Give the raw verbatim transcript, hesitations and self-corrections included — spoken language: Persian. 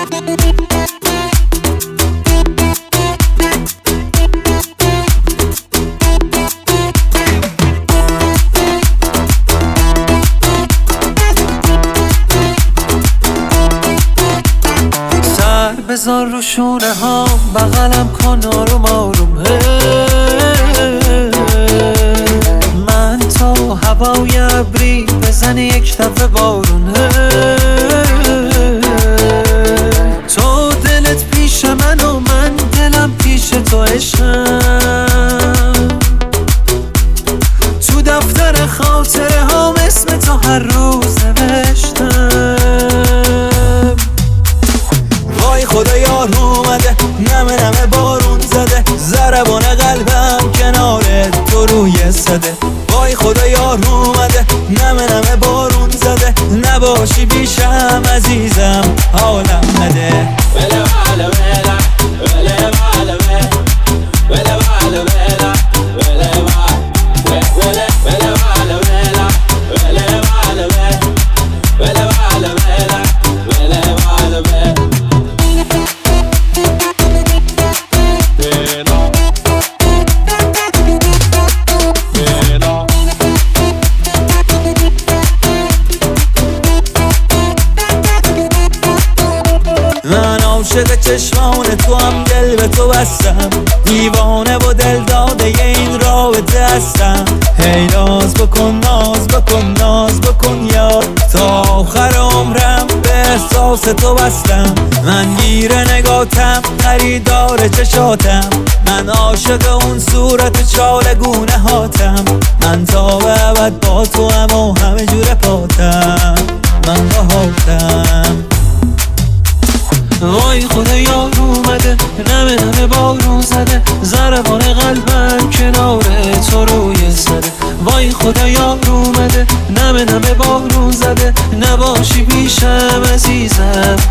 بذار رو شونه ها بغلم کن آروم آروم. من تو هوای ابری بزنی یک دفعه بارون. تو دلت پیش من و من دلم پیش تو عشقم. تو دفتر خاطره ها اسم تو هر روز نوشتم. وای خدا یار اومده، نمه نمه بارون زده، ضربان قلبم کنارت تو روی صده. وای خدا یار اومده، نمه نمه بارون زده، نباشی بیشم عزیزم حالم نده. وله وله وله وله وله وله وله وله وله وله وله وله وله وله وله عاشق چشمان تو هم دل به تو بستم، دیوانه و دل داده این رابطه هستم. هی ناز بکن ناز بکن ناز بکن یار، تا آخر عمرم به احساس تو بستم. من گیر نگاتم خریدار چشاتم، من عاشق اون صورت چالگونه هاتم. من تا به ابد با تو هم و همه جور پاتم، من باهاتم. وای خدا یار اومده، نمه نمه بارون زده، ضربان قلبم کنار تو روی زده. وای خدا یار اومده، نمه نمه بارون زده، نباشی پیشم عزیزم